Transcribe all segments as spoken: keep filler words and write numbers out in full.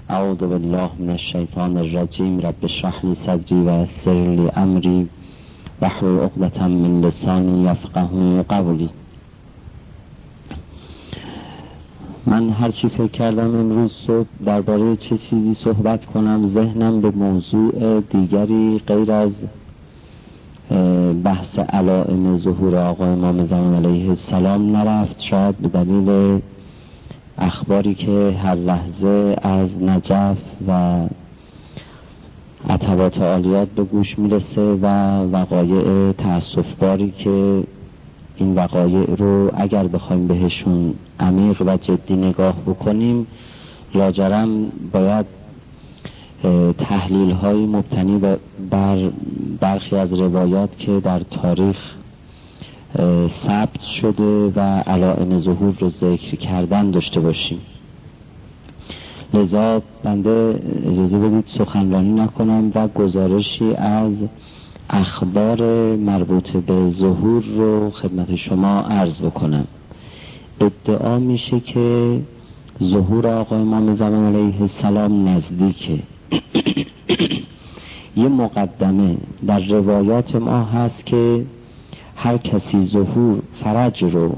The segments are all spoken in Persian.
اعوذ بالله من الشیطان الرجیم. رب اشرح لی صدری و یسر لی امری واحلل عقدة من لسانی یفقهوا قولی. من هرچی فکر کردم امروز صبح درباره چه چیزی صحبت کنم، ذهنم به موضوع دیگری غیر از بحث علائم ظهور آقا امام زمان علیه السلام نرفت. شاید به دلیل اخباری که هر لحظه از نجف و عتبات عالیات به گوش میرسه و وقایع تأسفباری که این وقایع رو اگر بخوایم بهشون عمیق و جدی نگاه بکنیم، لاجرم باید تحلیل های مبتنی بر برخی از روایات که در تاریخ ثبت شده و علائم ظهور رو ذکر کردن داشته باشیم. لذا بنده اجازه بدید سخنرانی نکنم و گزارشی از اخبار مربوط به ظهور رو خدمت شما عرض بکنم. ادعا میشه که ظهور آقا امام زمان علیه السلام نزدیکه. یه مقدمه در روایات ما هست که هر کسی ظهور فرج رو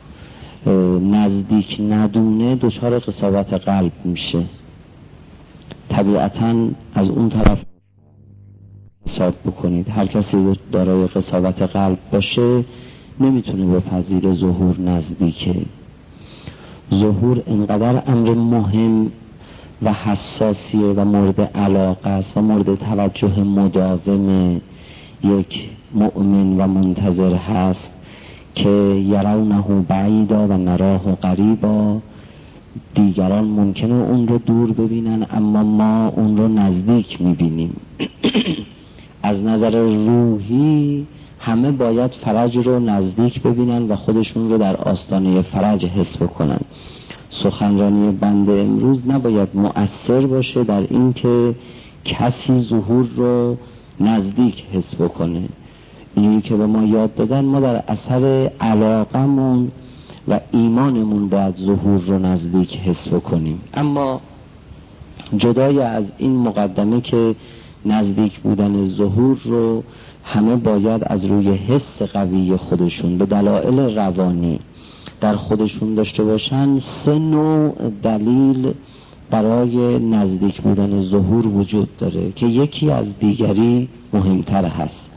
نزدیک ندونه دچار قساوت قلب میشه. طبیعتاً از اون طرف حساب بکنید، هر کسی دارای قساوت قلب باشه نمیتونه بپذیره ظهور نزدیکه. ظهور اینقدر امر مهم و حساسیه و مورد علاقه است و مورد توجه مداوم یک مؤمن و منتظر هست که یرونه بعیدا و نراه قریبا. دیگران ممکنه اون رو دور ببینن اما ما اون رو نزدیک میبینیم. از نظر روحی همه باید فرج رو نزدیک ببینن و خودشون رو در آستانه فرج حس بکنن. سخنرانی بنده امروز نباید مؤثر باشه در این که کسی ظهور رو نزدیک حس بکنه. اینی که به ما یاد دادن، ما در اثر علاقمون و ایمانمون باید ظهور رو نزدیک حس بکنیم. اما جدای از این مقدمه که نزدیک بودن ظهور رو همه باید از روی حس قوی خودشون به دلایل روانی در خودشون داشته باشن، سه نوع دلیل برای نزدیک بودن ظهور وجود داره که یکی از دیگری مهمتر هست.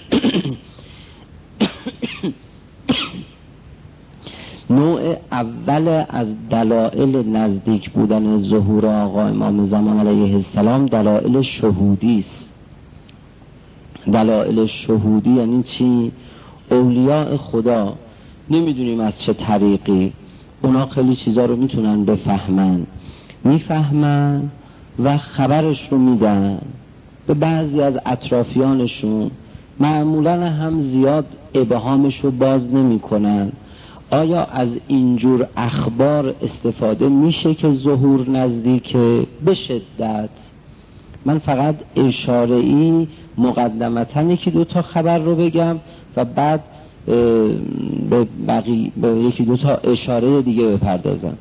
نوع اول از دلایل نزدیک بودن ظهور آقا امام زمان علیه السلام دلایل شهودی است. دلایل شهودی یعنی چی؟ اولیاء خدا نمیدونیم از چه طریقی اونا خیلی چیزا رو میتونن بفهمن، میفهمن و خبرش رو میدن به بعضی از اطرافیانشون، معمولا هم زیاد ابهامش رو باز نمی کنن. آیا از اینجور اخبار استفاده میشه که ظهور نزدیکه؟ به شدت. من فقط اشاره ای مقدمتاً یکی دو تا خبر رو بگم و بعد به بقیه به یکی دو تا اشاره دیگه بپردازم.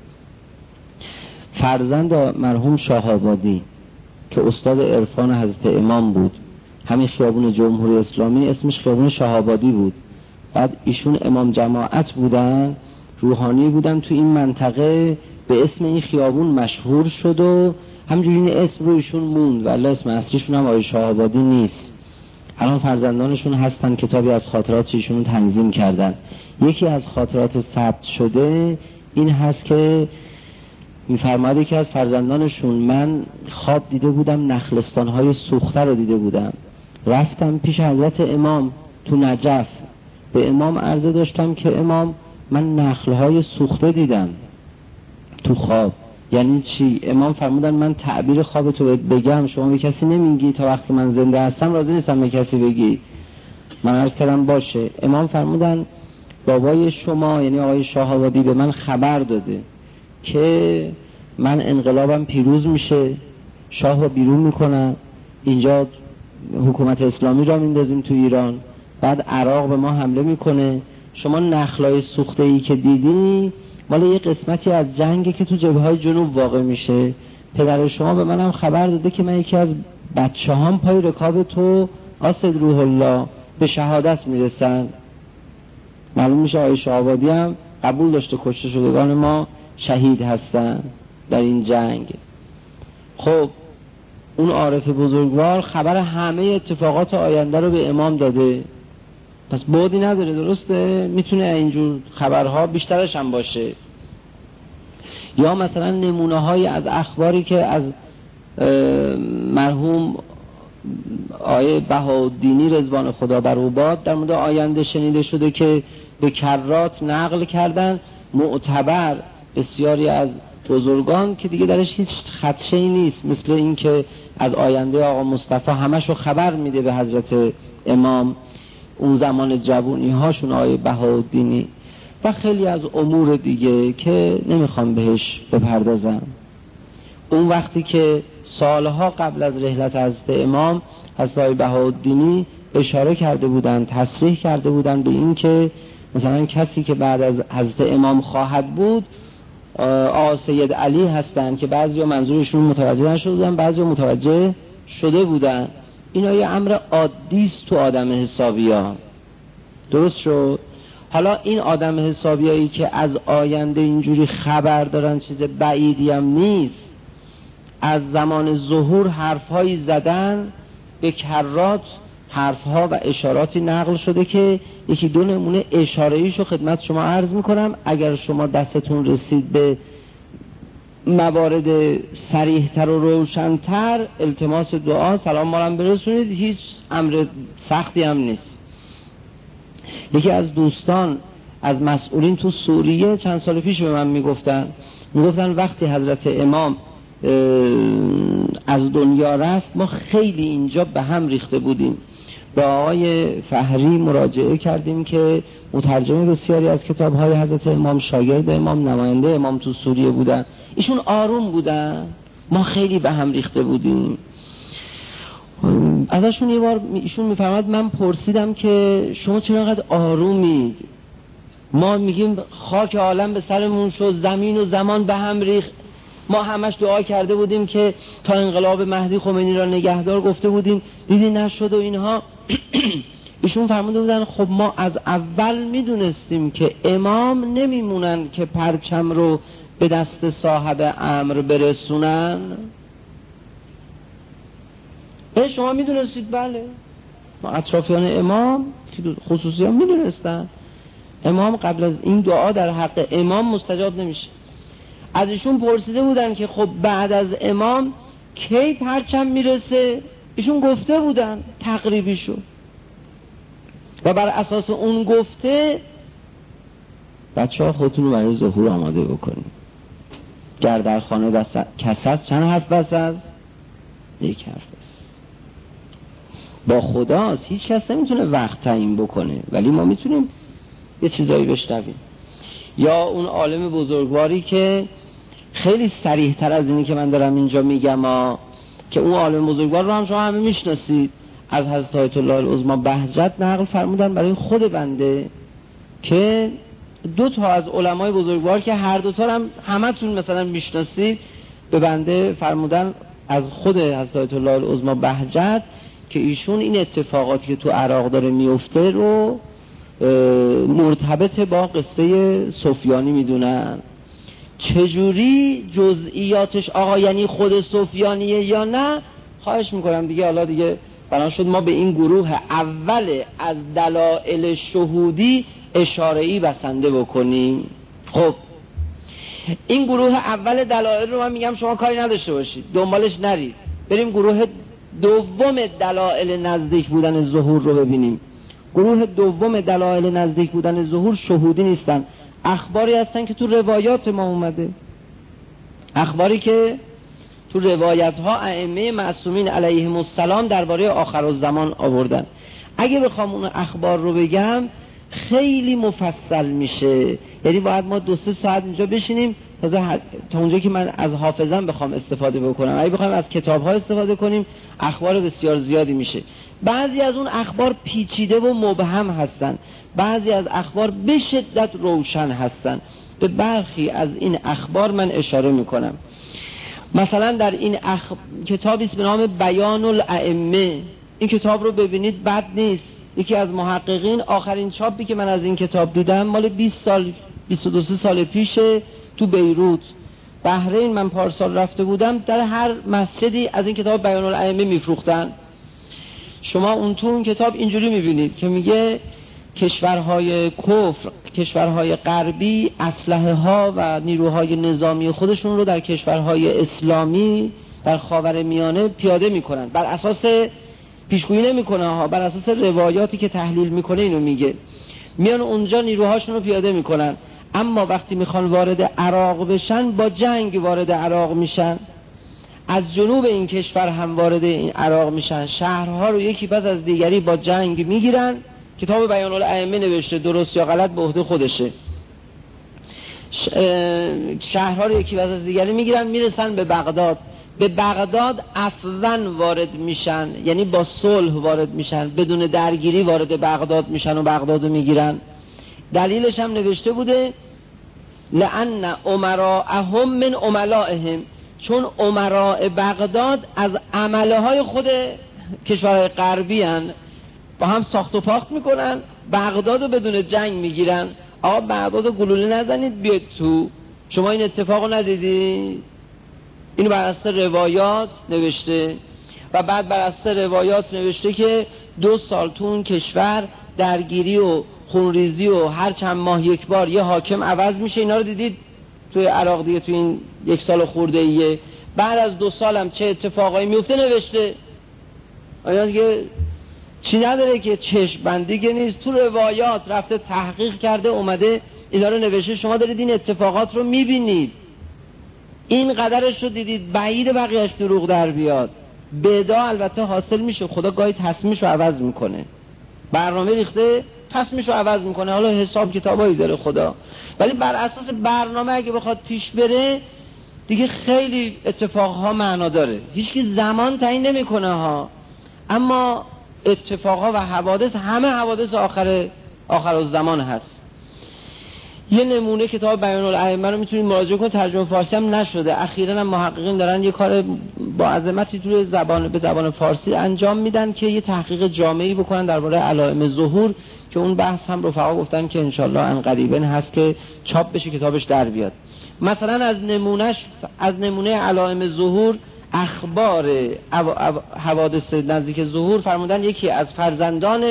فرزند مرحوم شاه‌آبادی که استاد عرفان حضرت امام بود، همین خیابون جمهوری اسلامی اسمش خیابون شاه‌آبادی بود. بعد ایشون امام جماعت بودن، روحانی بودن تو این منطقه، به اسم این خیابون مشهور شد و همجوری این اسم رو ایشون موند و الله اسم اصلیشون هم آقای شاه‌آبادی نیست. الان فرزندانشون هستن کتابی از خاطرات ایشون تنظیم کردن. یکی از خاطرات ثبت شده این هست که می‌فرماید که از فرزندانشون من خواب دیده بودم، نخلستان‌های سوخته رو دیده بودم، رفتم پیش حضرت امام تو نجف، به امام عرضه داشتم که امام من نخل‌های سوخته دیدم تو خواب. یعنی چی؟ امام فرمودن من تعبیر خوابتو بگم شما به کسی نمیگی، تا وقتی من زنده هستم راضی نیستم به کسی بگی. من عرض کردم باشه. امام فرمودن بابای شما یعنی آقای شاه‌آبادی به من خبر داده که من انقلابم پیروز میشه، شاه رو بیرون میکنم، اینجا حکومت اسلامی را میندازیم تو ایران، بعد عراق به ما حمله میکنه، شما نخلای سوخته ای که دیدی مال یه قسمتی از جنگی که تو جبهه‌های جنوب واقع میشه، پدر شما به منم خبر داده که من یکی از بچه هم پای رکاب تو آسد روح الله به شهادت میرسن. معلوم میشه آقای شاه‌آبادی هم قبول داشته کشته شدگان ما شهید هستن در این جنگ. خب اون عارف بزرگوار خبر همه اتفاقات آینده رو به امام داده، پس بعدی نداره، درسته؟ میتونه اینجور خبرها بیشترش هم باشه. یا مثلا نمونه های از اخباری که از مرحوم آیه بهاءالدینی رضوان خدا بر او باد در مورد آینده شنیده شده که به کرات نقل کردن، معتبر بسیاری از بزرگان که دیگه درش هیچ خدشه‌ای نیست، مثل این که از آینده آقا مصطفی همشو خبر میده به حضرت امام اون زمان جوونی هاشون آیه بهاءالدینی و خیلی از امور دیگه که نمیخوام بهش بپردازم. اون وقتی که سالها قبل از رحلت حضرت امام حضرت آیه بهاءالدینی اشاره کرده بودن، تصریح کرده بودن به این که مثلا کسی که بعد از حضرت امام خواهد بود آقا سید علی هستن که بعضی منظورشون متوجه نشده بودن، بعضی متوجه شده بودن. اینا یه امر عادیست تو آدم حسابی ها، درست شد؟ حالا این آدم حسابیایی که از آینده اینجوری خبر دارن چیز بعیدی هم نیست، از زمان ظهور حرفهایی زدن به کرات، حرفها و اشاراتی نقل شده که یکی دو نمونه اشاره‌ایشو خدمت شما عرض میکنم. اگر شما دستتون رسید به موارد صریح‌تر و روشن‌تر التماس دعا سلام مارم برسونید، هیچ امر سختی هم نیست. یکی از دوستان از مسئولین تو سوریه چند سال پیش به من میگفتن میگفتن وقتی حضرت امام از دنیا رفت ما خیلی اینجا به هم ریخته بودیم. با آقای فهری مراجعه کردیم که مترجم بسیاری از کتاب‌های حضرت امام، شاگرد امام، نماینده امام تو سوریه بودن. ایشون آروم بودن، ما خیلی به هم ریخته بودیم. ازشون یه بار ایشون میفرماد من پرسیدم که شما چرا اینقدر آرومید؟ ما میگیم خاک عالم به سرمون شد، زمین و زمان به هم ریخت، ما همش دعا کرده بودیم که تا انقلاب مهدی خمینی را نگهدار گفته بودیم، دیدی نشد و اینها. ایشون فرموده بودن خب ما از اول میدونستیم که امام نمیمونن که پرچم رو به دست صاحب امر برسونن. ای شما میدونستید؟ بله، ما اطرافیان امام خصوصی هم میدونستن امام قبل از این دعا در حق امام مستجاب نمیشه. از ایشون پرسیده بودن که خب بعد از امام کی پرچم میرسه؟ ایشون گفته بودن تقریبیشو و بر اساس اون گفته بچه ها خودتون رو برای ظهور آماده بکنید. گر در خانه بس کس هست چند حرف بس هست؟ یک حرف بس. با خداست، هیچ کس نمیتونه وقت تعیین بکنه، ولی ما میتونیم یه چیزایی بشنویم. یا اون عالم بزرگواری که خیلی صریح تر از اینی که من دارم اینجا میگم ها، که اون عالم بزرگوار رو هم شما همه میشناسید، از حضرت آیت الله العظما بهجت نقل فرمودن برای خود بنده که دو تا از علمای بزرگوار که هر دو تا هم همتون مثلا میشناسید به بنده فرمودن از خود حضرت آیت الله العظما بهجت که ایشون این اتفاقاتی که تو عراق داره میفته رو مرتبط با قصه سفیانی میدونن. چجوری جزئیاتش آقا یعنی خود سفیانیه یا نه خواهش میکنم دیگه. حالا دیگه بنا شد ما به این گروه اول از دلائل شهودی اشاره‌ای بسنده بکنیم. خب این گروه اول دلائل رو من میگم شما کاری نداشته باشید، دنبالش نرید، بریم گروه دوم دلائل نزدیک بودن ظهور رو ببینیم. گروه دوم دلایل نزدیک بودن ظهور شهودی نیستن، اخباری هستن که تو روایات ما اومده، اخباری که تو روایت ها ائمه معصومین علیهم السلام درباره آخر الزمان آوردن. اگه بخوام اون اخبار رو بگم خیلی مفصل میشه، یعنی باید ما دو سه ساعت اینجا بشینیم تا اونجایی که من از حافظم بخوام استفاده بکنم. اگه بخوایم از کتاب ها استفاده کنیم اخبار بسیار زیادی میشه. بعضی از اون اخبار پیچیده و مبهم هستن، بعضی از اخبار به شدت روشن هستن. به برخی از این اخبار من اشاره میکنم. مثلا در این اخ... کتابی است به نام بیان الائمه، این کتاب رو ببینید بد نیست. یکی از محققین، آخرین چاپی که من از این کتاب دیدم مال بیست سال بیست و دو سال پیشه تو بیروت بحرین. من پارسال رفته بودم، در هر مسجدی از این کتاب بیان الائمه میفروختن. شما اون تو اون کتاب اینجوری میبینید که میگه کشورهای کفر، کشورهای غربی اسلحه ها و نیروهای نظامی خودشون رو در کشورهای اسلامی در خاورمیانه پیاده میکنن. بر اساس پیشگویی نمیکنه ها، بر اساس روایاتی که تحلیل میکنه اینو میگه. میان اونجا نیروهاشون رو پیاده میکنن، اما وقتی میخوان وارد عراق بشن با جنگ وارد عراق میشن. از جنوب این کشور هم وارد این عراق میشن، شهرها رو یکی پس از دیگری با جنگ میگیرن. کتاب بیان الائمه نوشته، درست یا غلط به عهده خودشه. شهرها رو یکی پس از دیگری میگیرن، میرسن به بغداد. به بغداد عفواً وارد میشن، یعنی با صلح وارد میشن، بدون درگیری وارد بغداد میشن و بغداد رو میگیرن. دلیلش هم نوشته بوده لأن امراءهم من عملائهم، چون امراء بغداد از عمله های خود کشورهای غربی هن، با هم ساخت و پاخت میکنن، بغداد رو بدون جنگ میگیرن. آقا بغداد رو گلوله نزنید بیاید تو. شما این اتفاق رو ندیدید؟ اینو بر اساس روایات نوشته و بعد بر اساس روایات نوشته که دو سال تو اون کشور درگیری و خونریزی و هر چند ماه یک بار یه حاکم عوض میشه. اینا رو دیدید توی عراق دیگه، توی این یک سال خورده ایه. بعد از دو سال هم چه اتفاقایی میفته نوشته. آیا دیگه چی نداره که چشم بندی که نیست، تو روایات رفته تحقیق کرده اومده اینا رو نوشته. شما دارید این اتفاقات رو میبینید، این قدرش رو دیدید، بعید بقیهش دروغ در بیاد. بدا البته حاصل میشه، خدا گاهی تصمیمش رو عوض میکنه، برنامه ریخته تصمیمش رو عوض میکنه، حالا حساب کتابایی داره خدا. ولی بر اساس برنامه اگه بخواد پیش بره دیگه خیلی اتفاقها معنا داره. هیچکی زمان تعیین نمیکنه ها، اما اتفاقها و حوادث، همه حوادث آخر آخر الزمان هست. یه نمونه کتاب بیان الائمه رو میتونید مراجعه کنید، ترجمه فارسی هم نشده. اخیراً هم محققین دارن یه کار با عظمتی توی زبان به زبان فارسی انجام میدن که یه تحقیق جامعی بکنن درباره علائم ظهور، که اون بحث هم رفقا گفتن که انشالله ان قریبا هست که چاپ بشه، کتابش در بیاد. مثلا از نمونهش از نمونه علائم ظهور، اخبار حوادث نزدیک ظهور فرمودن یکی از فرزندان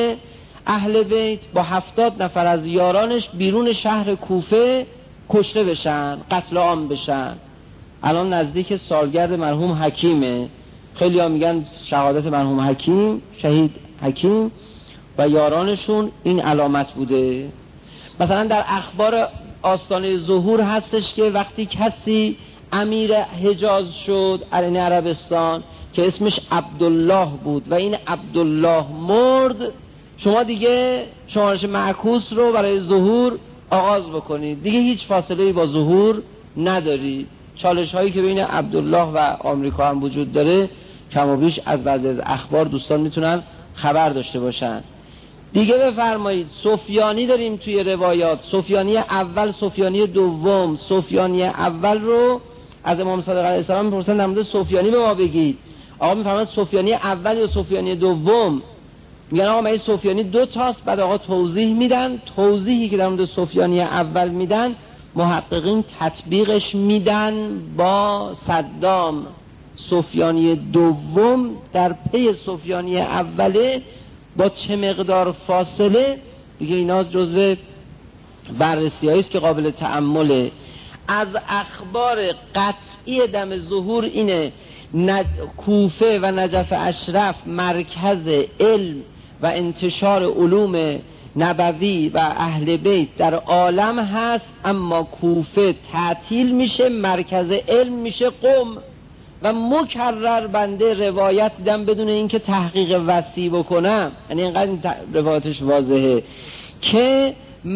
اهل بیت با هفتاد نفر از یارانش بیرون شهر کوفه کشته بشن، قتل عام بشن. الان نزدیک سالگرد مرحوم حکیمه، خیلی ها میگن شهادت مرحوم حکیم، شهید حکیم و یارانشون این علامت بوده. مثلا در اخبار آستانه ظهور هستش که وقتی کسی امیر حجاز شد علیه عربستان که اسمش عبدالله بود و این عبدالله مرد، شما دیگه شمارش معکوس رو برای ظهور آغاز بکنید، دیگه هیچ فاصله‌ای با ظهور ندارید. چالش هایی که بین عبدالله و آمریکا هم وجود داره کم و بیش از بعضی از اخبار دوستان میتونن خبر داشته باشن. دیگه بفرمایید سفیانی داریم توی روایات، سفیانی اول، سفیانی دوم. سفیانی اول رو از امام صادق علیه السلام میپرسن در مورد سفیانی به ما بگید. آقا میفرماید سفیانی اول یا سفیانی دوم؟ میگن آقا من سفیانی دو تاست. بعد آقا توضیح میدن، توضیحی که در مورد سفیانی اول میدن محققین تطبیقش میدن با صدام. سفیانی دوم در پی سفیانی اوله با چه مقدار فاصله، دیگه اینا جزو بررسی‌هایی است که قابل تأمله. از اخبار قطعی دم ظهور اینه نج... کوفه و نجف اشرف مرکز علم و انتشار علوم نبوی و اهل بیت در عالم هست، اما کوفه تعطیل میشه، مرکز علم میشه قم. و مکرر بنده روایت دیدم بدون اینکه تحقیق وسیع بکنم، یعنی اینقدر روایتش واضحه که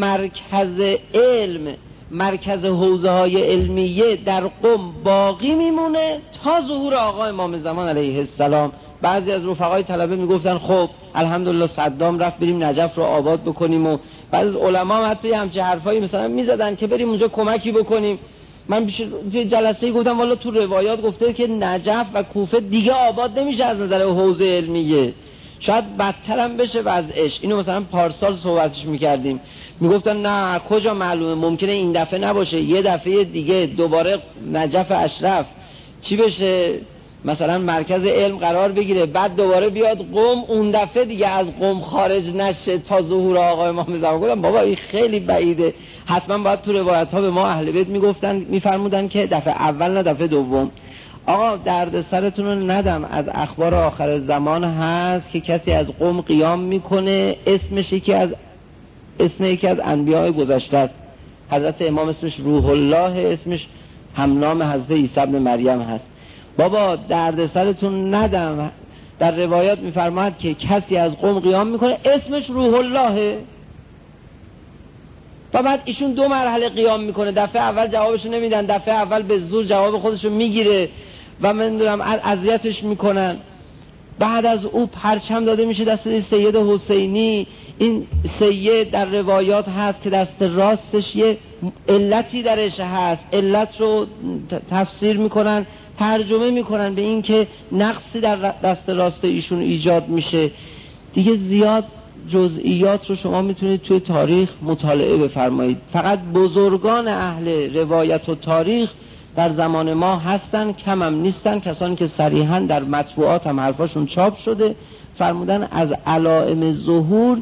مرکز علم، مرکز حوزه های علمیه در قم باقی میمونه تا ظهور آقا امام زمان علیه السلام. بعضی از رفقای طلبه میگفتن خب الحمدلله صدام رفت بریم نجف رو آباد بکنیم، و بعضی از علما هم حتی همچه حرفایی مثلا میزدن که بریم اونجا کمکی بکنیم. من توی جلسه گفتم والا تو روایات گفته که نجف و کوفه دیگه آباد نمیشه از نظر حوزه علمیه، شاید بدتر هم بشه وضعش. اینو مثلا پارسال صحبتش میکردیم، میگفتن نه کجا معلومه، ممکنه این دفعه نباشه، یه دفعه دیگه دوباره نجف اشرف چی بشه، مثلا مرکز علم قرار بگیره، بعد دوباره بیاد قم، اون دفعه دیگه از قم خارج نشه تا ظهور آقا امام زمان. گفتم بابا این خیلی بعیده، حتما باید تو روایت ها به ما اهل بیت میگفتن میفرمودن که دفعه اول نه دفعه دوم. آقا درد سرتون رو ندم، از اخبار آخر زمان هست که کسی از قم قیام میکنه، اسمش یکی از اسم یکی از انبیاء گذشته است، حضرت امام اسمش روح الله، اسمش همنام حضرت عیسی ابن مریم هست. بابا درد سرتون ندم، در روایات میفرماید که کسی از قم قیام میکنه اسمش روح اللهه و بعد ایشون دو مرحله قیام میکنه، دفعه اول جوابشو نمیدن، دفعه اول به زور جواب خودشو میگیره و من میدونم اذیتش میکنن، بعد از او پرچم داده میشه دست سید حسینی. این سید در روایات هست که دست راستش یه علتی درش هست، علت رو تفسیر میکنن، ترجمه میکنن به این که نقصی در دست راست ایشون ایجاد میشه. دیگه زیاد جزئیات رو شما میتونید توی تاریخ مطالعه بفرمایید، فقط بزرگان اهل روایت و تاریخ در زمان ما هستن، کم هم نیستن، کسانی که صریحا در مطبوعات هم حرفاشون چاپ شده، فرمودن از علائم ظهور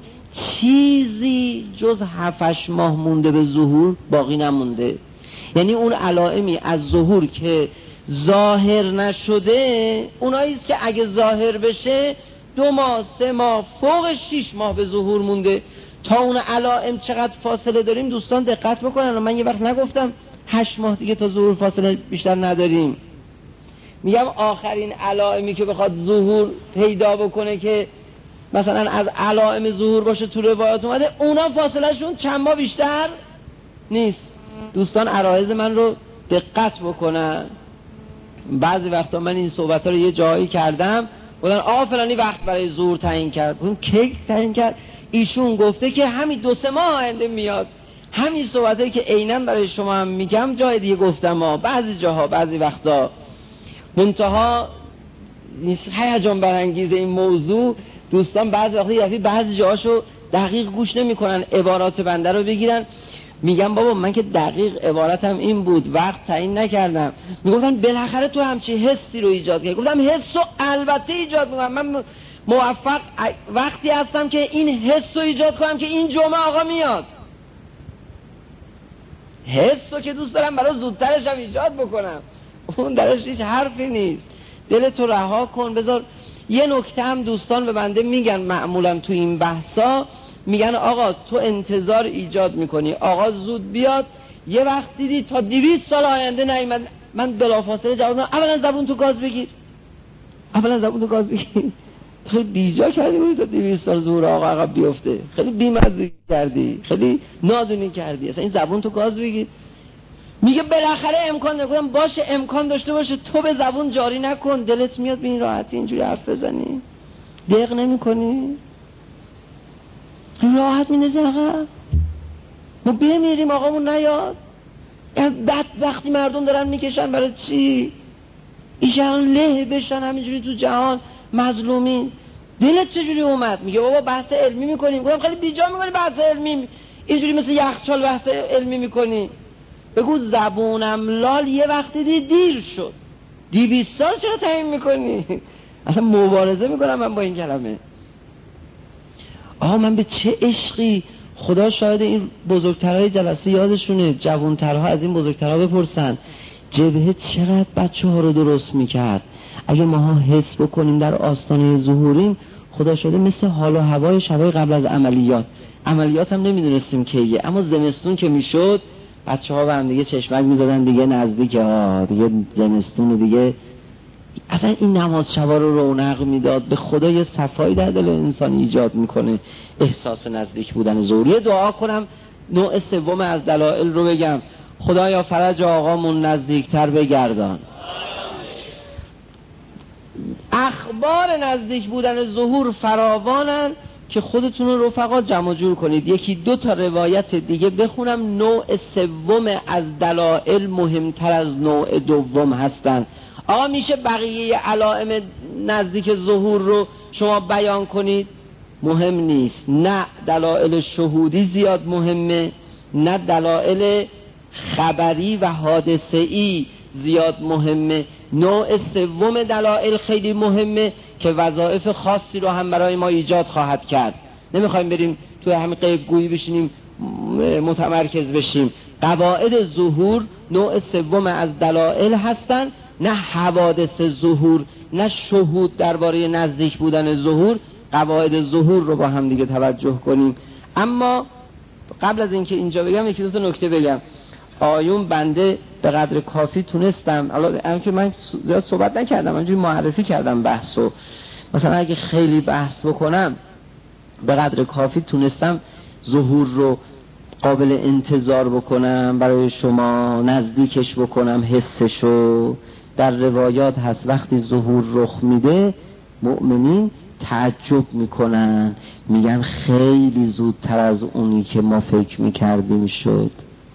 چیزی جز هفتش ماه مونده به ظهور باقی نمونده. یعنی اون علائمی از ظهور که ظاهر نشده اوناییست که اگه ظاهر بشه دو ماه سه ماه فوق شیش ماه به ظهور مونده. تا اون علائم چقدر فاصله داریم دوستان دقت بکنن. من یه وقت نگفتم هشت ماه دیگه تا ظهور فاصله بیشتر نداریم، میگم آخرین علائمی که بخواد ظهور پیدا بکنه که مثلا از علائم ظهور باشه تو روایات اومده، اونا فاصله شون چند ماه بیشتر نیست. دوستان عرایض من رو دقت بکنن. بعضی وقتا من این صحبت ها رو یه جایی کردم، بودن آقا فلانی وقت برای ظهور تعیین کرد، اون کی تعیین کرد؟ ایشون گفته که همین دو سه ماه آینده میاد. همین صحبتایی که عیناً برای شما هم میگم جای دیگه گفتم ها، بعضی جاها بعضی وقتا منتها نیست هیجان برانگیز این موضوع. دوستان بعضی وقتا یعنی بعضی جاهاشو دقیق گوش نمیکنن، عبارات بنده رو بگیرن. میگم بابا من که دقیق عبارتم این بود، وقت تعیین نکردم. میگفتن بالاخره تو همچی حسی رو ایجاد کردی. گفتم حس رو البته ایجاد میکنم، من موفق وقتی هستم که این حس رو ایجاد کنم که این جمعه آقا میاد. حس رو که دوست دارم برای زودترش هم ایجاد بکنم، اون درش هیچ حرفی نیست. دلتو رها کن بذار. یه نکته هم دوستان به بنده میگن معمولا تو این بحثا، میگن آقا تو انتظار ایجاد میکنی آقا زود بیاد، یه وقت دیدی تا دویست سال آینده نیامد. من بلافاصله جواب دادم اولا زبون تو گاز بگیر، اولا زبون تو گاز بگیر. خیلی بیجا کردی بودی تا دویست سال ظهور آقا عقب بیفته، خیلی بی‌مزه کردی، خیلی نادونی کردی، اصلا این زبون تو گاز بگیر. میگه بالاخره امکان نکنم باشه، امکان داشته باشه تو به زبون جاری نکن، دلت میاد به این راحتی اینجوری حرف بزنی، دق نمی کنی، راحت می‌نزی آقا ما بمیریم آقامون نیاد. بعد وقتی مردم دارن میکشن برای چی؟ ایشان له بشن همینجوری تو جهان مظلومین. دلت چجوری اومد؟ میگه بابا بحث علمی میکنیم. گفتم خیلی بیجا میکنی بحث علمی، اینجوری مثل یخچال بحث علمی میکنی. بگو زبونم لال یه وقتی دی دیر شد، دویست سال چرا تعیین میکنی؟ اصلا مبارزه میکنم من با این کلمه. آها من به چه عشقی، خدا شاید این بزرگترهای جلسه یادشونه، جوانترها از این بزرگترها بپرسن جبهه چقدر بچه ها رو درست میکرد. اگه ماها حس بکنیم در آستانه ظهوریم، خدا شده مثل حال و هوای شبای قبل از عملیات. عملیات هم نمیدونستیم کیه، اما زمستون که میشد بچه ها به هم دیگه چشمک میزدن دیگه نزدیکه ها دیگه زمستون دیگه. اصلا این نماز شبا رو رونق میداد. به خدا یه صفایی در دل انسان ایجاد میکنه احساس نزدیک بودن ظهور. دعا کنم نوع سوم از دلایل رو بگم. خدایا فرج آقامون نزدیکتر بگردان. اخبار نزدیک بودن ظهور فراوانن که خودتون رو رفقا جمع جور کنید. یکی دو تا روایت دیگه بخونم. نوع سوم از دلائل مهمتر از نوع دوم هستن. آقا میشه بقیه علائم نزدیک ظهور رو شما بیان کنید؟ مهم نیست. نه دلائل شهودی زیاد مهمه، نه دلائل خبری و حادثه‌ای زیاد مهمه. نوع سوم دلائل خیلی مهمه که وظایف خاصی رو هم برای ما ایجاد خواهد کرد. نمیخوایم بریم تو همین غیب گویی بشینیم متمرکز بشیم. قواعد ظهور نوع سوم از دلائل هستن، نه حوادث ظهور، نه شهود درباره نزدیک بودن ظهور. قواعد ظهور رو با هم دیگه توجه کنیم. اما قبل از اینکه اینجا بگم یکی دو تا نکته بگم. آیون بنده به قدر کافی تونستم، حالا هم که من زیاد صحبت نکردم، اینجوری معرفی کردم بحثو، مثلا اگه خیلی بحث بکنم به قدر کافی تونستم ظهور رو قابل انتظار بکنم برای شما، نزدیکش بکنم، حسشو. در روایات هست وقتی ظهور رخ میده مؤمنین تعجب میکنن، میگن خیلی زودتر از اونی که ما فکر میکردیم شد.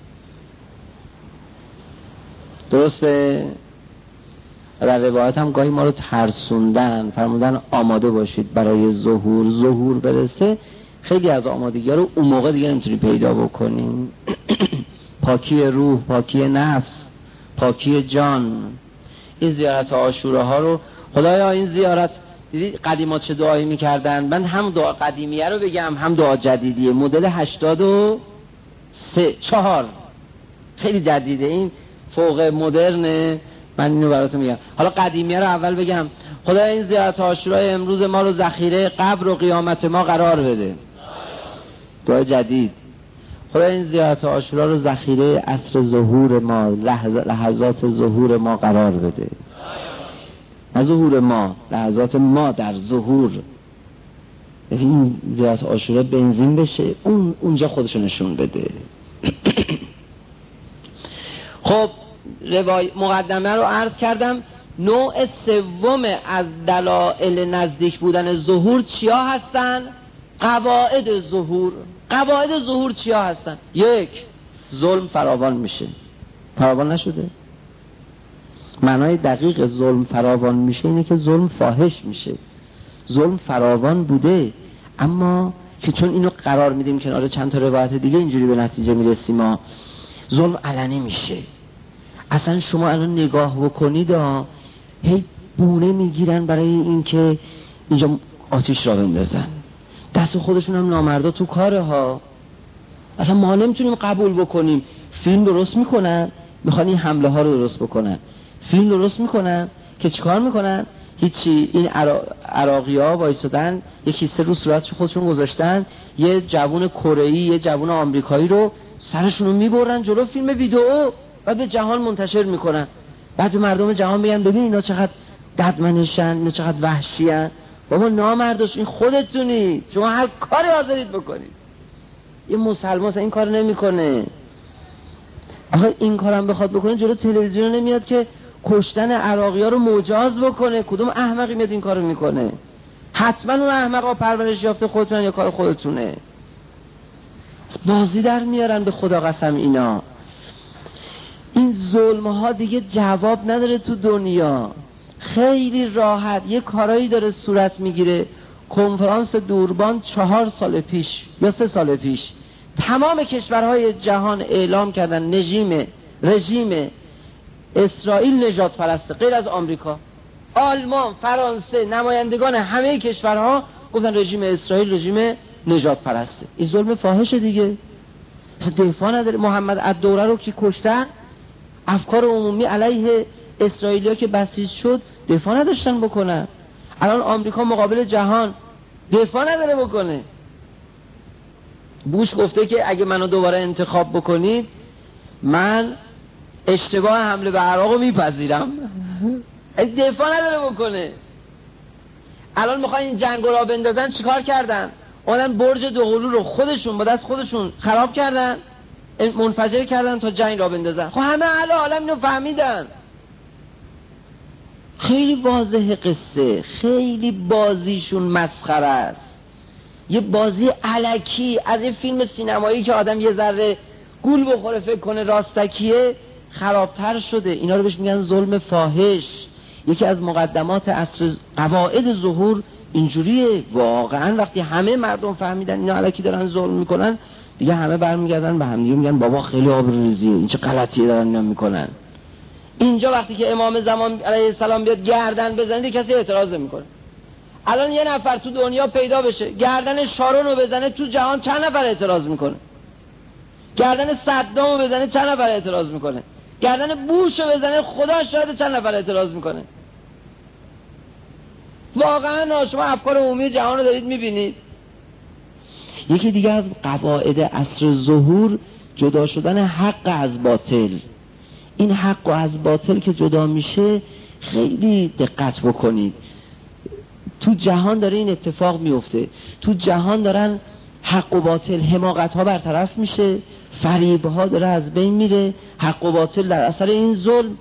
درسته؟ در روایت هم گاهی ما رو ترسوندن، فرمودن آماده باشید برای ظهور. ظهور برسه خیلی از آمادگی ها رو اون موقع دیگه نمیتونی پیدا بکنیم. پاکی روح، پاکی نفس، پاکی جان. این زیارت عاشوراها رو خدایا این زیارت دیدی قدیمات چه دعایی میکردن. من هم دعا قدیمیه رو بگم هم دعا جدیدیه. مدل هشتاد و سه چهار خیلی جدیده، این فوق مدرنه. من اینو براتون میگم. حالا قدیمیه رو اول بگم. خدا این زیارت عاشورای امروز ما رو ذخیره قبر و قیامت ما قرار بده. دعای جدید. خدا این زیارت عاشورا رو ذخیره عصر ظهور ما، لحظات ظهور ما قرار بده. نه ظهور ما، لحظات ما در ظهور. این زیارت عاشورا بنزین بشه، اون اونجا خودشو نشون بده. خب روای مقدمه رو عرض کردم. نوع سوم از دلائل نزدیک بودن ظهور چیا هستن؟ قواعد ظهور. قواعد ظهور چیا هستن؟ یک، ظلم فراوان میشه. فراوان نشده؟ معنای دقیق ظلم فراوان میشه اینه که ظلم فاحش میشه. ظلم فراوان بوده، اما که چون اینو قرار میدیم کنار چند تا روایت دیگه اینجوری به نتیجه میرسیم ما ظلم علنی میشه. اصلا شما الان نگاه بکنید ها، هی بونه میگیرن برای این که اینجا آتیش را بندازن. دست خودشون هم نامردا تو کاره ها. اصلا ما نمیتونیم قبول بکنیم. فیلم درست میکنن، میخوان این حمله ها رو درست بکنن. فیلم درست میکنن که چیکار میکنن؟ هیچی. این عراقی ها وایسادن یک کیسه رو صورتش خودشون گذاشتن، یه جوون کره‌ای یه جوون آمریکایی رو سرشون رو میبرن جلو فیلم ویدئو و به جهان منتشر میکنن. بعد به مردم جهان بگن ببین اینا چقدر ددمنشن، اینا چقدر وحشیان. بابا نامرداش این خودتونی، شما هر کاری حاضرید بکنید. یه مسلمان این کار نمیکنه. آخه این کارم بخواد بکنه جلو تلویزیون نمیاد که کشتن عراقی ها رو مجاز بکنه. کدوم احمقی میاد این کارو میکنه؟ حتما اون احمقا پرورش یافته خودتون یا کار خودتونه. بازی در میارن به خدا قسم اینا. این ظلم ها دیگه جواب نداره تو دنیا. خیلی راحت یه کارایی داره صورت میگیره. کنفرانس دوربان چهار سال پیش یا سه سال پیش تمام کشورهای جهان اعلام کردن رژیم رژیم اسرائیل نجات پرسته، غیر از آمریکا. آلمان، فرانسه، نمایندگان همه کشورها گفتن رژیم اسرائیل رژیم نجات پرسته. این ظلم فاحشه دیگه. دفاع نداره. محمد الدوره رو که کشتن، افکار عمومی علیه اسرائیلیا که بسیج شد دفاع نداشتن بکنن. الان آمریکا مقابل جهان دفاع نداره بکنه. بوش گفته که اگه منو دوباره انتخاب بکنید من اشتباه حمله به عراق رو میپذیرم. دفاع نداره بکنه. الان میخوان این جنگ را بندازن. چیکار کردن؟ اونن برج دوقلو رو خودشون با دست خودشون خراب کردن، منفجر کردن تا جنگ را بندازن. خب همه اهل عالم اینو فهمیدن. خیلی واضحه قصه، خیلی بازیشون مسخره است. یه بازی الکی از یه فیلم سینمایی که آدم یه ذره گول بخوره فکر کنه راستکیه خرابتر شده. اینا رو بهش میگن ظلم فاحش. یکی از مقدمات عصر قواعد ظهور اینجوریه. واقعا وقتی همه مردم فهمیدن اینا الکی دارن ظلم میکنن، دیگه همه برمیگردن به هم دیگه میگن بابا خیلی آبروریزیه، این چه غلطی دارن اینا میکنن. اینجا وقتی که امام زمان علیه السلام بیاد گردن بزنه کسی اعتراض نمیکنه. الان یه نفر تو دنیا پیدا بشه گردن شارون رو بزنه، تو جهان چند نفر اعتراض میکنه؟ گردن صدام رو بزنه چند نفر اعتراض میکنه؟ گردن بوش رو بزنه خدا شاید چند نفر اعتراض میکنه؟ واقعا شما افکار عمومی جهان رو دارید میبینید. یکی دیگه از قواعد عصر ظهور جدا شدن حق از باطل. این حق و از باطل که جدا میشه خیلی دقت بکنید. تو جهان داره این اتفاق میفته. تو جهان دارن حق و باطل، حماقت ها برطرف میشه، فریب ها داره از بین میره. حق و باطل در اثر این ظلم.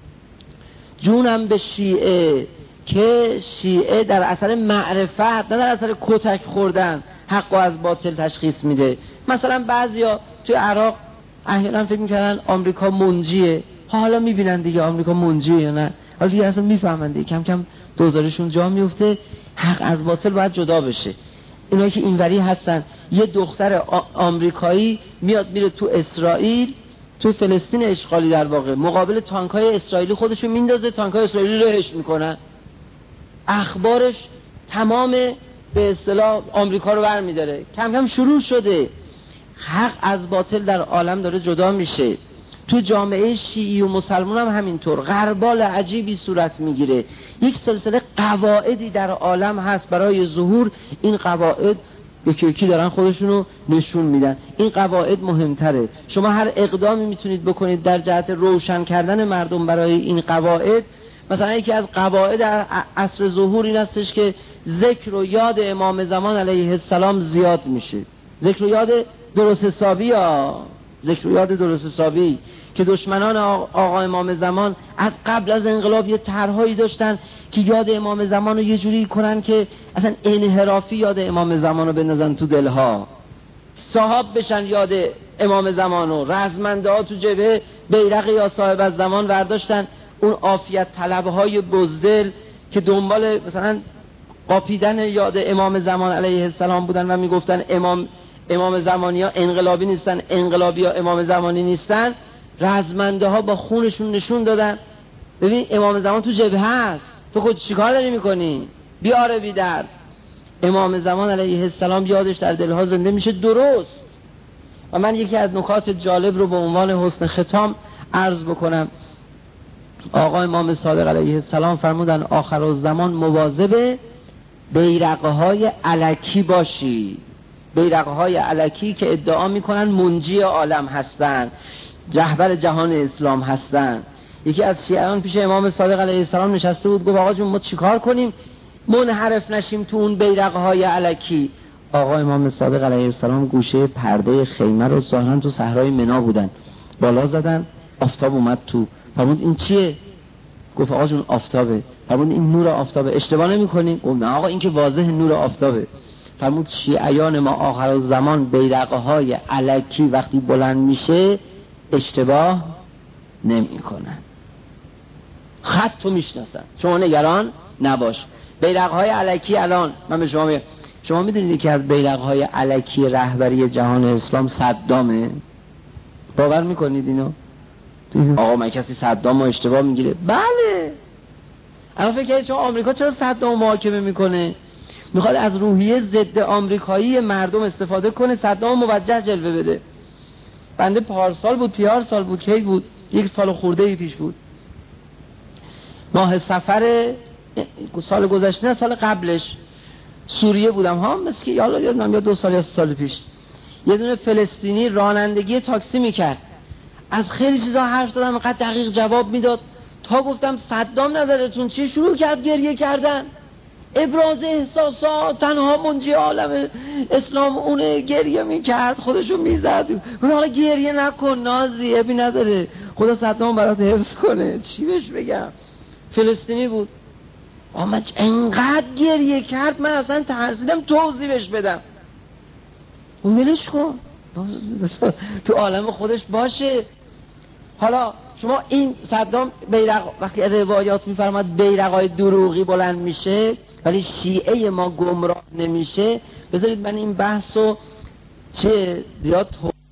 جونم به شیعه که شیعه در اثر معرفت نه در اثر کتک خوردن حق و از باطل تشخیص میده. مثلا بعضیا توی عراق احیانا فکر میکردن آمریکا منجیه، حالا میبینن دیگه آمریکا منجیه یا نه، حالا دیگه اصلا میفهمن دیگه، کم کم دوزارشون جا میفته. حق از باطل باید جدا بشه. اینایی که اینوری هستن، یه دختر آمریکایی میاد میره تو اسرائیل، تو فلسطین اشغالی در واقع، مقابل تانکای اسرائیلی خودشو میندازه، تانکای اسرائیلی رهش میکنن. اخبارش تمام به اصطلاح آمریکا رو برمیداره. کم کم شروع شده. حق از باطل در عالم داره جدا میشه. تو جامعه شیعی و مسلمان هم همینطور غربال عجیبی صورت میگیره. یک سلسله قواعدی در عالم هست برای ظهور. این قواعد یکی یکی دارن خودشونو نشون میدن. این قواعد مهمتره. شما هر اقدامی میتونید بکنید در جهت روشن کردن مردم برای این قواعد. مثلا یکی از قواعد عصر ظهور این هستش که ذکر و یاد امام زمان علیه السلام زیاد میشه. ذکر و یاد درست حسابی ها، ذکر و یاد درست حسابی که دشمنان آقا امام زمان از قبل از انقلاب یه طرحهایی داشتن که یاد امام زمان رو یه جوری کنن که اصلا انحرافی یاد امام زمان رو بندازن تو دلها، صاحب بشن یاد امام زمان رو. رزمنده ها تو جبهه بیرق یا صاحب از زمان ورداشتن. اون عافیت طلبهای بزدل که دنبال مثلا قاپیدن یاد امام زمان علیه السلام بودن و میگفتن امام امام زمانی ها انقلابی نیستن، انقلابی ها امام زمانی نیستن، رزمنده ها با خونشون نشون دادن ببین امام زمان تو جبهه هست، تو خود چیکار داری میکنی؟ بیاره بی در. امام زمان علیه السلام یادش در دلها زنده میشه. درست. و من یکی از نکات جالب رو به عنوان حسن ختام عرض بکنم. آقا امام صادق علیه السلام فرمودن آخر الزمان مواظب بیرقهای الکی باشی. بیرقهای الکی که ادعا میکنن منجی عالم هستن، رهبر جهان اسلام هستن. یکی از شیعیان پیش امام صادق علیه السلام نشسته بود، گفت آقا جون ما چیکار کنیم منحرف نشیم تو اون بیرقهای الکی؟ آقا امام صادق علیه السلام گوشه پرده خیمه رو ظاهرا تو صحرای منی بودن، بالا زدن، آفتاب اومد تو. فرمود این چیه؟ گفت آقا جون آفتابه. فرمود این نور آفتابه، اشتباه نمی‌کنی؟ گفت نه آقا این که واضح نور آفتابه. فرمود شیعیان ما آخر الزمان بیرقهای الکی وقتی بلند میشه اشتباه نمی‌کنن، خطو میشناسن، شما نگران نباش. بیرقهای الکی الان من به شما میگم، شما میدونید که از بیرقهای الکی رهبری جهان اسلام صدامه؟ باور میکنید اینو؟ آقا من کسی صدام رو اشتباه میگیره؟ بله. الان فکر کنید شما آمریکا چرا صدام محاکمه میکنه؟ میخواد از روحیه ضد آمریکایی مردم استفاده کنه، صدام موجه جلوه بده. بنده پارسال بود، پیار سال بود، کی بود؟ یک سال خورده ای پیش بود، ماه صفر سال گذشته نه سال قبلش سوریه بودم ها، مثل که یالا یادم یا دو سال یا سال پیش. یه دونه فلسطینی رانندگی تاکسی میکرد، از خیلی چیزا حرف زدم، اینقدر دقیق جواب میداد تا گفتم صدام نظرتون چی؟ شروع کرد گریه کردن، ابراز احساسات، تنها منجی عالم اسلام اونه. گریه میکرد، خودشو میزد. اون حالا گریه نکن نازی، ابی نداره، خدا صدام برات حفظ کنه. چی بهش بگم؟ فلسطینی بود، آمد انقدر گریه کرد من اصلا ترسیدم توضیح بهش بدم. اون ولش کن تو عالم خودش باشه. حالا شما این صدام بیرق وقتی روایات میفرماد بیرقای دروغی بلند میشه ولی شیعه ما گمراه نمیشه، بذارید من این بحثو چه زیاد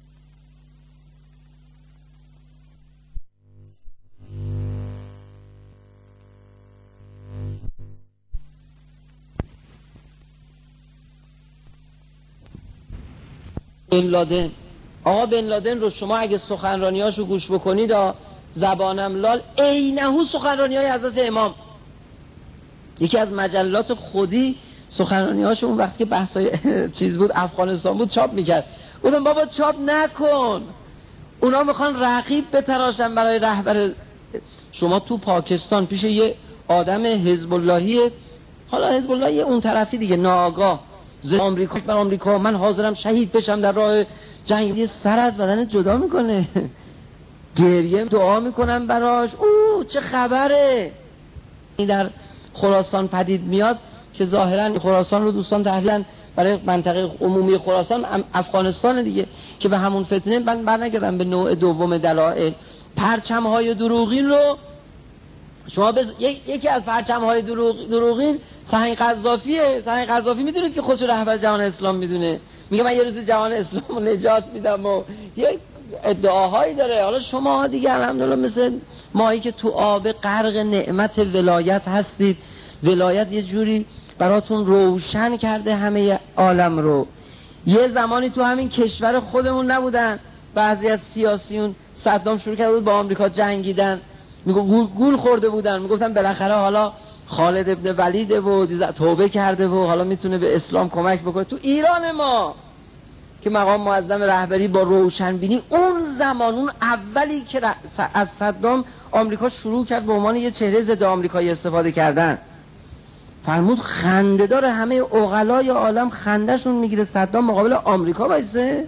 بن لادن. آقا بن لادن رو شما اگه سخنرانیاشو گوش بکنید زبانم لال عینهو سخنرانیای حضرت امام. یکی از مجلات خودی سخنرانیاشو اون وقت که بحثای چیز بود افغانستان بود چاپ میکرد. گفتم بابا چاپ نکن، اونا میخوان رقیب بتراشن برای رهبر. شما تو پاکستان پیش یه آدم حزب اللهی، حالا حزب اللهی اون طرفی دیگه، ناآگاه آمریکا من آمریکا من حاضرم شهید بشم در راه جنگ، یه سر از بدن جدا میکنه، گریه دعا میکنم براش، اوه چه خبره. این در خراسان پدید میاد که ظاهرا خراسان رو دوستان تحلیلن برای منطقه عمومی خراسان افغانستان دیگه، که به همون فتنه من برنگردم به نوع دوم دلایل. پرچم های دروغین رو شما بز... یکی از پرچم های دروغ... دروغین سهنگ قذافیه. سهنگ قذافی میدونید که خودش رهبر جهان اسلام میدونه، میگه من یه روز جهان اسلام رو نجات میدم و یه ادعاهایی داره. حالا شما دیگه الحمدلله مثل ماهی که تو آب غرق نعمت ولایت هستید، ولایت یه جوری براتون روشن کرده همه عالم رو. یه زمانی تو همین کشور خودمون نبودن بعضی از سیاسیون، صدام شروع کرده بود با آمریکا جنگیدن، میگو گول, گول خورده بودن، میگفتن بالاخره حالا خالد ابن ولید و توبه کرده و حالا میتونه به اسلام کمک بکنه. تو ایران ما که مقام معظم رهبری با روشنبینی اون زمان، اون اولی که از صدام آمریکا شروع کرد به عنوان یه چهره ضد آمریکایی استفاده کردن، فرمود خنده داره، همه عقلای عالم خندهشون میگیره صدام مقابل آمریکا وایسه،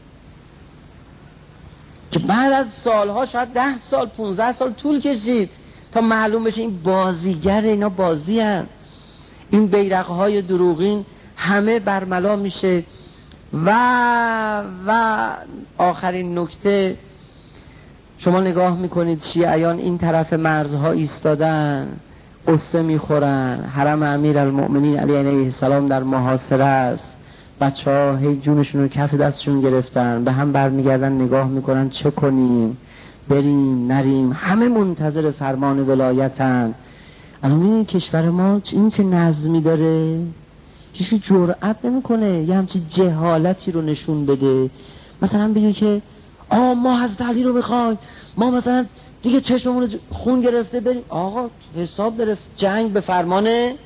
که بعد از سالها شاید ده سال پونزده سال طول کشید تا معلوم بشه این بازیگر، اینا بازی هن. این بیرقهای دروغین همه برملا میشه. و و آخرین نکته، شما نگاه میکنید شیعیان این طرف مرزها ایستادن، قصه میخورن، حرم امیر المؤمنین علی علیه السلام در محاصره است، بچه ها هی جونشون رو کف دستشون گرفتن، به هم برمیگردن نگاه میکنن چه کنیم، بریم نریم، همه منتظر فرمان ولایتن. الان این کشور ما این چه نظمی داره، هیچ جرأت نمیکنه یه همچین جهالتی رو نشون بده. مثلا بگه که آه ما حضرت علی رو میخوایم، ما مثلا دیگه چشممون رو خون گرفته بریم. آقا حساب داره، جنگ به فرمان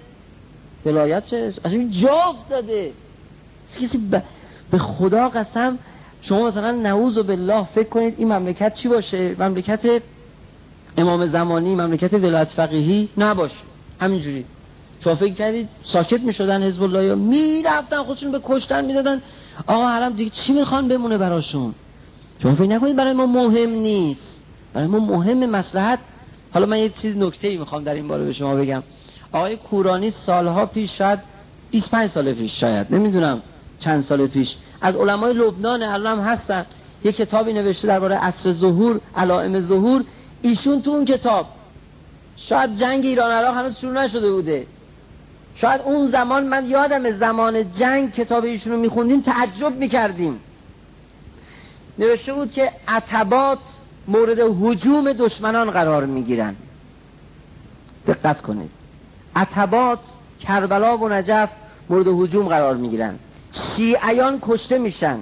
ولایت چه اصلا این جا افتاده. کسی ب... به خدا قسم شما مثلا نعوذ بالله فکر کنید این مملکت چی باشه، مملکت امام زمانی، مملکت ولایت فقیهی نباشه، همینجوری شما فکر کردید ساکت میشدن حزب الله میرفتن خودشون به کشتن میدادن؟ آقا حرام دیگه چی میخوان بمونه براشون؟ شما فکر نکنید برای ما مهم نیست، برای ما مهم مصلحت. حالا من یه چیز نکته‌ای میخوام در این باره به شما بگم. آقای کورانی سالها پیش، شاید بیست و پنج سال پیش، شاید نمیدونم چند سال پیش، از علمای لبنان الان هم هستن، یه کتابی نوشته درباره عصر ظهور، علائم ظهور. ایشون تو اون کتاب، شاید جنگ ایران عراق هنوز شروع نشده بوده، شاید اون زمان، من یادم زمان جنگ کتاب ایشون رو میخوندیم تعجب میکردیم، نوشته بود که عتبات مورد هجوم دشمنان قرار میگیرن. دقت کنید، عتبات، کربلا و نجف مورد هجوم قرار میگیرن، شیعیان کشته میشن،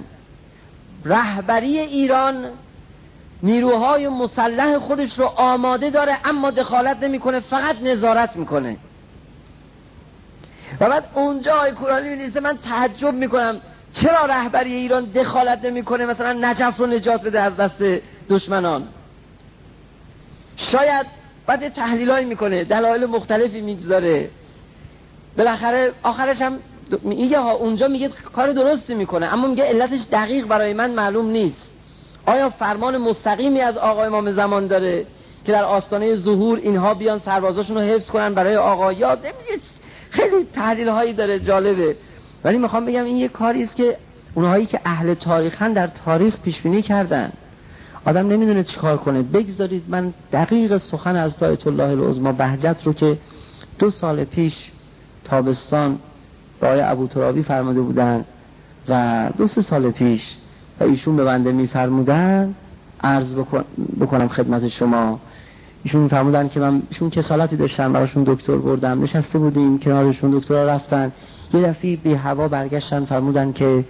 رهبری ایران نیروهای مسلح خودش رو آماده داره اما دخالت نمیکنه، فقط نظارت میکنه. و بعد اونجا آقای کورانی می‌نویسه من تعجب میکنم چرا رهبری ایران دخالت نمیکنه مثلا نجف رو نجات بده از دست دشمنان. شاید بعد تحلیلایی میکنه، دلایل مختلفی میگذاره، بالاخره آخرش هم میگه ها اونجا میگه کار درستی میکنه، اما میگه علتش دقیق برای من معلوم نیست. آیا فرمان مستقیمی از آقا امام زمان داره که در آستانه ظهور اینها بیان سربازاشون رو حفظ کنن برای آقا، یا خیلی تحلیل هایی داره جالبه. ولی میخوام بگم این یه کاری است که اونهایی که اهل تاریخن در تاریخ پیش بینی کردن. آدم نمیدونه چیکار کنه. بگذارید من دقیق سخن از آیت الله العظمی بهجت رو که دو سال پیش تابستان با آقای ابوترابی فرموده بودن و دو سه سال پیش و ایشون به بنده میفرمودن عرض بکن بکنم خدمت شما. ایشون فرمودن که من ایشون کسالتی داشتن، براشون دکتر بردم، نشسته بودیم کنارشون، دکترها رفتن، یه دفعه بی هوا برگشتن فرمودن که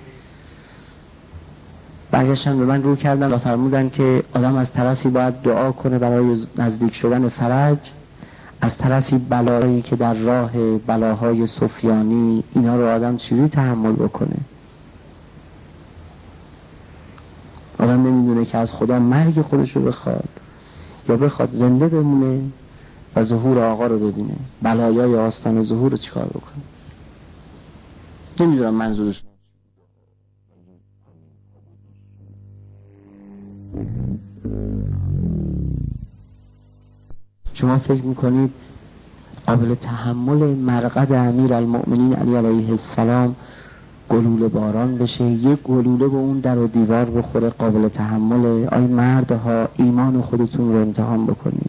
برگشتن به من رو کردن و فرمودن که آدم از طرفی باید دعا کنه برای نزدیک شدن فرج، از طرفی بلایی که در راه بلاهای سفیانی اینا رو آدم چجوری تحمل بکنه. آدم نمیدونه که از خدا مرگ خودش رو بخواد یا بخواد زنده بمونه و ظهور آقا رو ببینه. بلایای آستان ظهور رو چیکار بکنه. نمیدونم منظورش. شما فکر میکنید قابل تحمل مرقد امیر المؤمنین علی علیه السلام گلوله باران بشه، یک گلوله به اون در و دیوار بخوره قابل تحمل؟ آی مردها ایمان خودتون رو امتحان بکنید.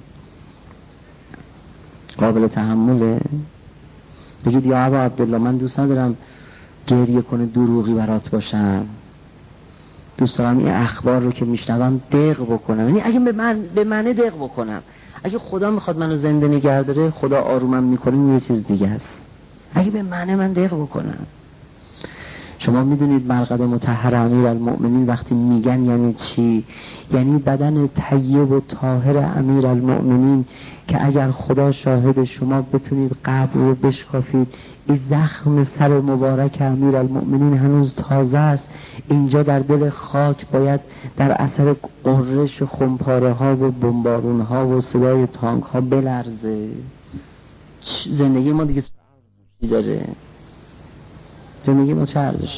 قابل تحمله؟ بگید یا ابا عبدالله من دوست ندارم گریه کنه دروغی برات باشم، دوست دارم این اخبار رو که میشنوم دق بکنم. یعنی اگه به من به منه دق بکنم. اگه خدا میخواد منو زنده نگه داره، خدا آرومم میکنه، یه چیز دیگه است. اگه به منه من دق بکنم. شما میدونید مرقد مطهر امیر المؤمنین وقتی میگن یعنی چی؟ یعنی بدن طیب و طاهر امیر المؤمنین که اگر خدا شاهد شما بتونید قبر رو بشکافید، این زخم سر مبارک امیر المؤمنین هنوز تازه است. اینجا در دل خاک باید در اثر قررش خمپاره ها و بمبارون ها و صدای تانک ها بلرزه. زندگی ما دیگه چی داره؟ زندگی ما چه ارزشی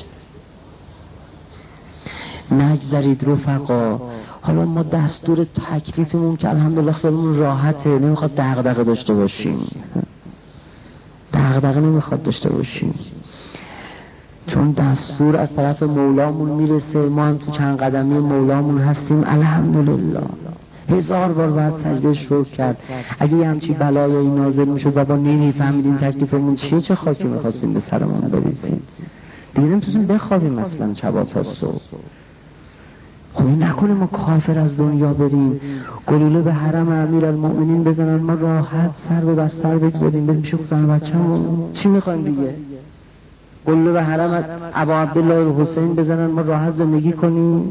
داره؟ نگذارید رفقا. حالا ما دستور تکلیفمون که الحمدلله خیلیمون راحته، نمیخواد دغدغه داشته باشیم. دغدغه نمیخواد داشته باشیم چون دستور از طرف مولامون میرسه. ما هم تو چند قدمی مولامون هستیم الحمدلله. هزار بار باید سجده شکر کرد. اگه یه همچی بلایایی نازل میشد و با نمیفهمیدیم تکلیفمون چیه، چه خاکی میخواستیم به سرمون بریزیم؟ دیگه نمیتونیم بخوابیم اصلا شبا تا صبح. خب نکنه ما کافر از دنیا بریم، گلوله به حرم امیر المؤمنین بزنن، ما راحت سر به بستر بگذاریم بریم پیش زن بچه‌مون. چی میخوایم دیگه؟ گلوله به حرم ابا عبدالله حسین بزنن، ما راحت زندگی کنیم؟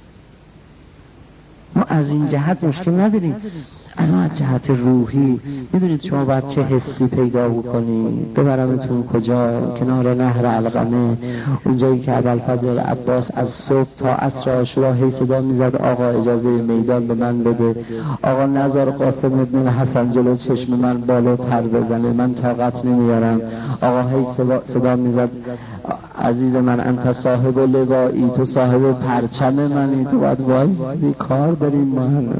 ما از این جهت مشکل نداریم. اما از جهت روحی میدونید شما باید چه حسی پیدا بکنید؟ ببرمتون کجا؟ کنار نهر علقمه، اونجایی که ابوالفضل عباس از صبح تا عصر عاشورا هی صدا میزد آقا اجازه میدان به من بده، آقا نذار قاسم ابن حسن جلو چشم من بالا پر بزنه، من طاقت نمیارم. آقا هی صدا, صدا میزد عزیز من انت صاحب لوایی، تو صاحب پرچم منی، تو باید وایسی، کار داریم ما هنوز.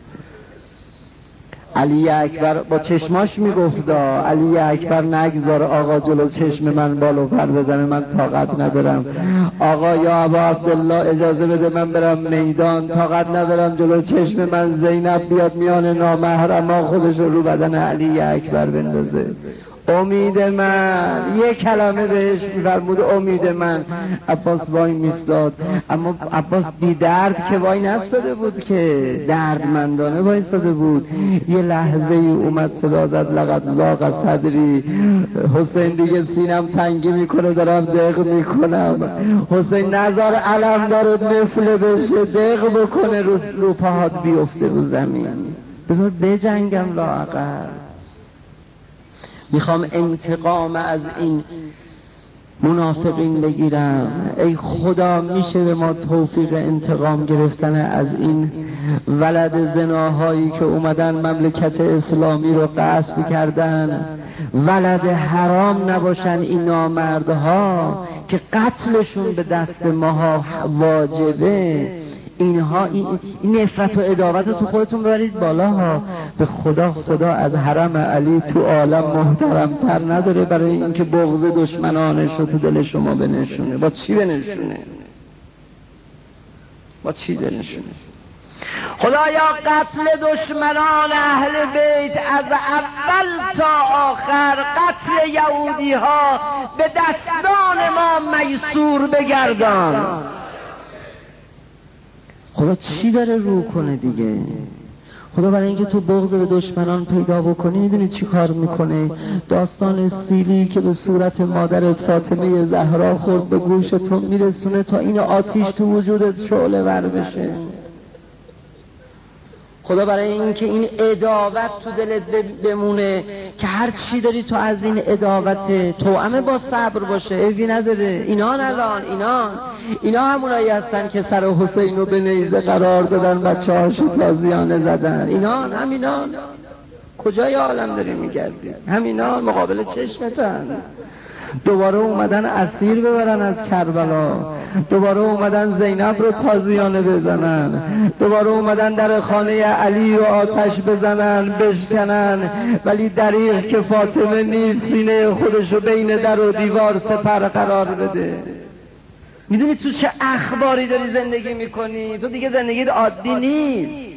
علی اکبر با چشماش میگفت علی اکبر نگذار آقا جلو چشم من بالو پر بزنه، من طاقت ندارم. آقا یا ابا عبدالله اجازه بده من برم میدان، طاقت ندارم جلو چشم من زینب بیاد میان نامحرما خودش رو بدن علی اکبر بندازه. امید من، یک کلمه بهش میفرمود امید من. عباس وای میستاد، اما عباس بی درد که وای نستاده بود، که دردمندانه وای استاده بود. یه لحظه ای اومد صدا زد لقد ضاق صدری، حسین دیگه سینم تنگی میکنه، دارم دق میکنم. حسین نظر علم دارد نفله بشه، دق بکنه رو, رو پاهات بیفته رو زمین، بذار بجنگم لااقل. میخوام انتقام از این منافقین بگیرم. ای خدا میشه به ما توفیق انتقام گرفتن از این ولد زناهایی که اومدن مملکت اسلامی رو غصب کردن؟ ولد حرام نباشن این نامردها که قتلشون به دست ماها واجبه. اینها این, این نفرت و عداوت رو تو خودتون ببرید بالا ها. به خدا خدا از حرم علی تو عالم محترم تر نداره برای اینکه بغض دشمنانش رو تو دل شما بنشونه. با چی بنشونه؟ با چی دلشونه؟ خدایا قتل دشمنان اهل بیت از اول تا آخر، قتل یهودی ها به دستان ما میسور بگردان. خدا چی داره رو کنه دیگه؟ خدا برای اینکه تو بغض به دشمنان پیدا بکنی میدونی چی کار میکنه؟ داستان سیلی که به صورت مادرت فاطمه زهرا خورد به گوش تو میرسونه تا این آتیش تو وجودت شعله ور بشه. خدا برای اینکه این عداوت تو دلت بمونه که هر چی داری تو از این عداوت توأمه با صبر باشه، عیبی نداره. اینا الان اینا اینا همونایی هستن که سر حسین رو به نیزه قرار دادن، بچه هاشو تازیانه زدن. اینا همینا کجای عالم داری میگردی؟ همینا مقابل چشمتن. دوباره اومدن اسیر ببرن از کربلا، دوباره اومدن زینب رو تازیانه بزنن، دوباره اومدن در خانه علی رو آتش بزنن بشکنن، ولی دریغ که فاطمه نیست سینه خودشو بین در و دیوار سپر قرار بده. میدونی تو چه اخباری داری زندگی میکنی؟ تو دیگه زندگیت عادی نیست.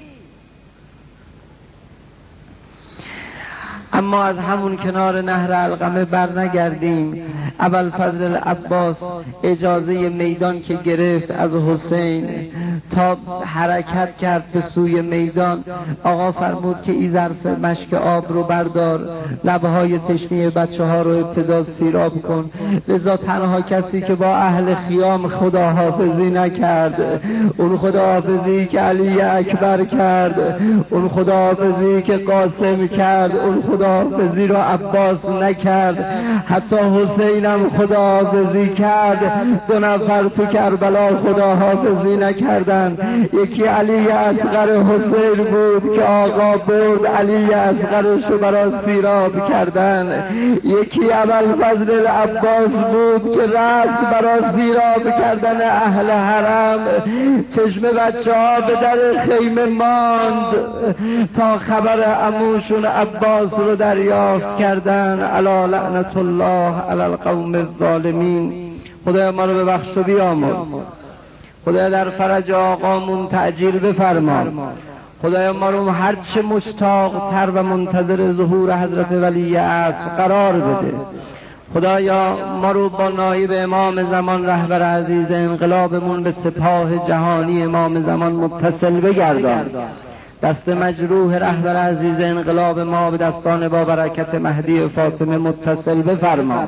اما از همون کنار نهر علقمه بر نگردیم. ابوالفضل العباس اجازه میدان که گرفت از حسین تا حرکت کرد به سوی میدان، آقا فرمود که این ظرف مشک آب رو بردار، لبهای تشنه بچه ها رو ابتدا سیراب کن. لذا تنها کسی که با اهل خیام خداحافظی نکرد، اون خداحافظی که علی اکبر کرد، اون خداحافظی که قاسم کرد، اون خداحافظی رو عباس نکرد. حتی حسینم خداحافظی کرد، دو نفر تو کربلا خداحافظی نکردن. یکی علی اصغر حسین بود که آقا برد علی اصغرش رو برا سیراب کردن. یکی ابوالفضل العباس بود که رفت برا سیراب کردن اهل حرم. چشم بچه ها به در خیمه ماند تا خبر عموشون عباس رو دریافت کردن. الا لعنت الله علی القوم الظالمین. خدای ما رو ببخش و بیامرز. خدای در فرج آقامون تعجیل بفرما. خدای ما رو هر چه مشتاق تر و منتظر ظهور حضرت ولی عصر قرار بده. خدایا ما رو با نایب امام زمان رهبر عزیز انقلابمون به سپاه جهانی امام زمان متصل بگردان. دست مجروح رهبر عزیز انقلاب ما به دستان با برکت مهدی فاطمه متصل بفرما.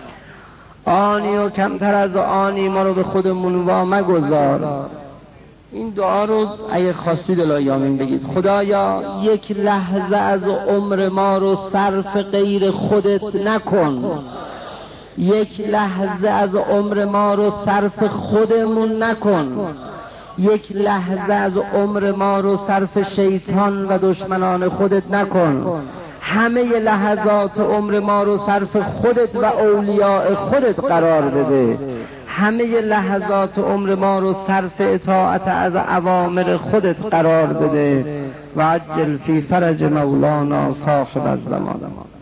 آنی و کمتر از آنی ما رو به خودمون وا مگذار. این دعا رو اگه خواستید الهیامین بگید. خدایا یک لحظه از عمر ما رو صرف غیر خودت نکن. یک لحظه از عمر ما رو صرف خودمون نکن. یک لحظه از عمر ما رو صرف شیطان و دشمنان خودت نکن. همه لحظات عمر ما رو صرف خودت و اولیاء خودت قرار بده. همه لحظات عمر ما رو صرف اطاعت از اوامر خودت قرار بده. و عجل فی فرج مولانا صاحب الزمان.